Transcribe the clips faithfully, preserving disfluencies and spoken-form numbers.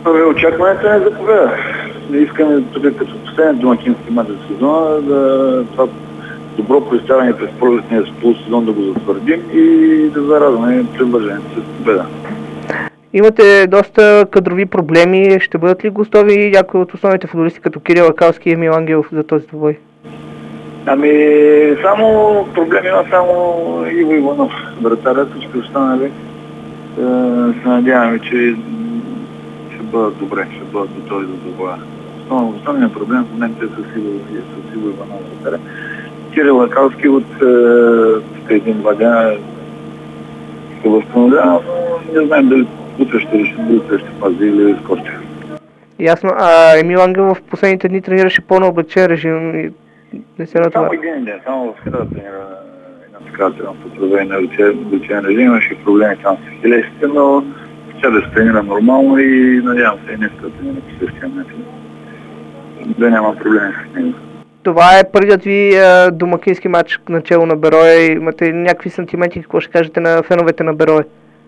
Очакването е за победа. Не искаме тук като последен домакински мач за сезона да това добро представяне през пролетния полусезон да го затвърдим и да зарадваме привържените с победа. Имате доста кадрови проблеми. Ще бъдат ли готови някои от основните футболисти като Кирил Лакалски и Емил Ангелов за този двубой? Ами само проблеми има само Иво Иванов, вратаря, всички останали. Е, се надяваме, че ще бъдат добре, ще бъдат готови за двубоя. Основният проблем в момента е с Иво, с Иво Иванов вратаря. Кирил Лакалски от е, един-два дена се възстановява, но не знаем дали утре ще реши, утре ще пази или скорче. Ясно. А Емил Ангелов в последните дни тренираше по-наоблегчен режим и не се натоварва? Само един ден, само в среда тренира една такава по проведение на облегчен режим. Имаше проблеми там с хилесите, но вчера се тренира нормално и надявам се и днес да тренира по същия начин. Да няма проблеми с него. Това е първият ви а, домакински матч начало на Берое. Имате някакви сантименти, какво ще кажете на феновете на Берое?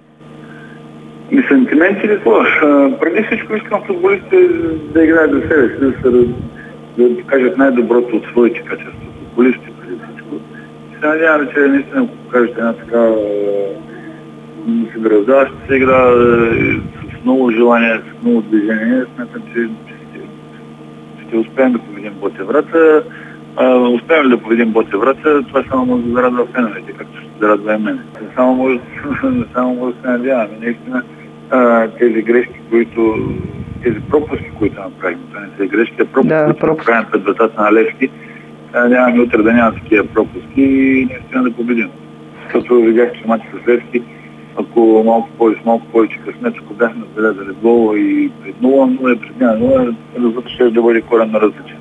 И сантименти ли това? Преди всичко искам футболистите да играят за себе си, да, се, да покажат най-доброто от своите качества. Футболистите преди всичко. И се надявам, че наистина ако покажете една така съграждаваща се игра с много желание, с много движение, смятам, че ще, ще успеем да победим Ботеврата. Успеем ли да победим Ботеврата, това само може да зарадва феновете, както ще зарадва и мен. Само може, само може да се надяваме. Наистина тези грешки, които, тези пропуски, които направим, това не са грешки, а пропуски, да, които пропуск. направим пред вратата на Левски, нямаме утре да няма такива пропуски и наистина да победим. Защото видях, че матчът с Левски, ако малко повече, малко повече късмет, ако бяхме забелязали гол и пред нула нула и пред нула нула, резултатът ще да бъде коренно различен.